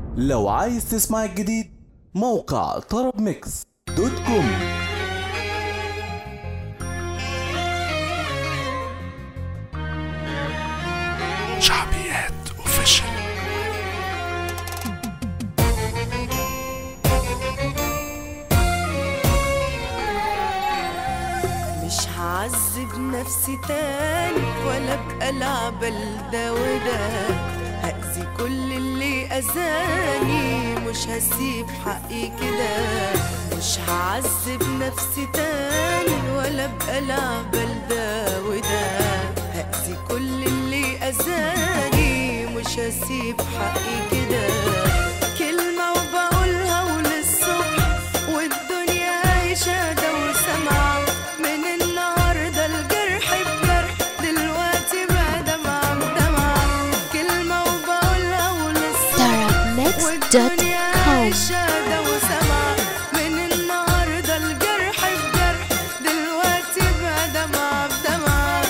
لو عايز تسمع الجديد موقع طرب ميكس دوت كوم. شعبيات اوفيشال. مش هعذب نفسي تاني ولا ابقى لعبة لده وده، هأذي كل اللي أذاني مش هسيب حقي كده. مش هعذب نفسي تاني ولا ابقى لعبة لده وده، هأذي كل اللي أذاني مش هسيب حقي كده. كلمة وبقولها وللصبح والدنيا عايشة ده وسمعة، من النهاردة الجرح بجرح دلوقتي بقى دمعة بدمعة. كلمة وبقولها وللصبح والدنيا عايشة ده وسمعة، من النهاردة الجرح بجرح دلوقتي بقى دمعة بدمعة.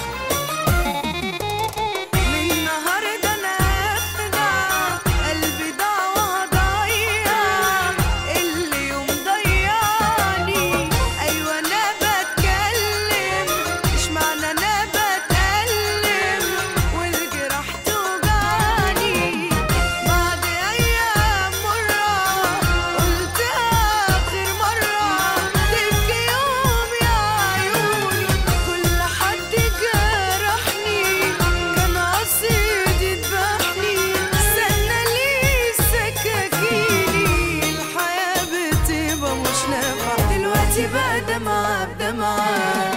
من النهاردة أنا هخدع قلبي ضاع وهضيع اللي يوم ضيعني. أيوة أنا بتكلم مش معنى أنا بتألم والجراح توجعني. بعد أيام مرة قلت آخر مرة تبكي يوم يا عيوني. كل حد جرحني كان قصيد يذبحني، استنى ليه سكاكيني. الحياة بتبقى مش نافعة دلوقتي بقى دمعة بدمعة.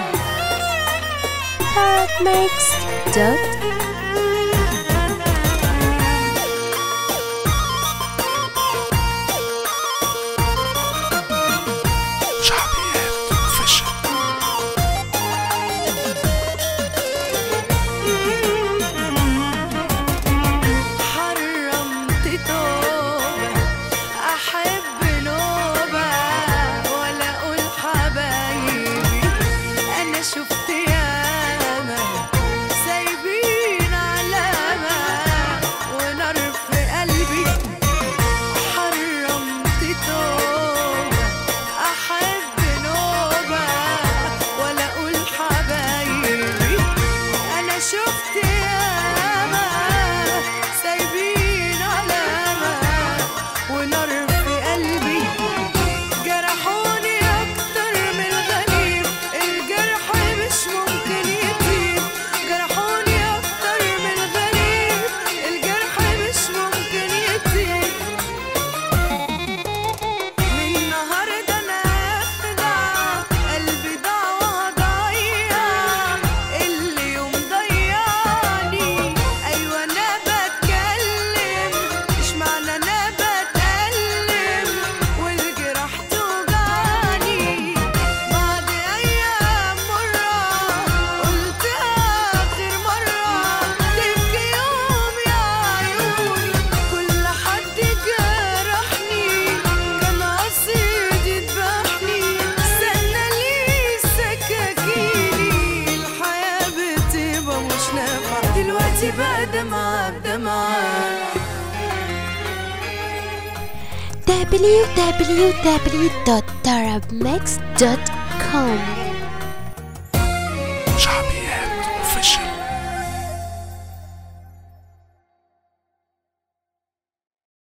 شعبيات اوفيشال. حرمت توبة أحب نوبة ولا أقول حبايبي. أنا شفت ياما سايبين علامة ونار في قلبي. حرمت توبة أحب نوبة ولا أقول حبايبي. أنا شفت ياما سايبين علامة ونار في قلبي. جرحوني أكتر من الغريب، الجرح مش ممكن يطيب. جرحوني أكتر من الغريب، الجرح مش ممكن يطيب. من النهاردة أنا هخدع قلبي ضاع وهضيع اللي يوم ضيعني. أيوة أنا بتكلم مش معنى أنا بتألم والجراح توجعني. بعد أيام مرة قلت آخر مرة تبكي يوم يا عيوني. كل حد جرحني كان قصيد يذبحني، استنى ليه سكاكيني. الحياة بتبقى مش نافعة دلوقتي بقى دمعة بدمعة. www.tarabmix.com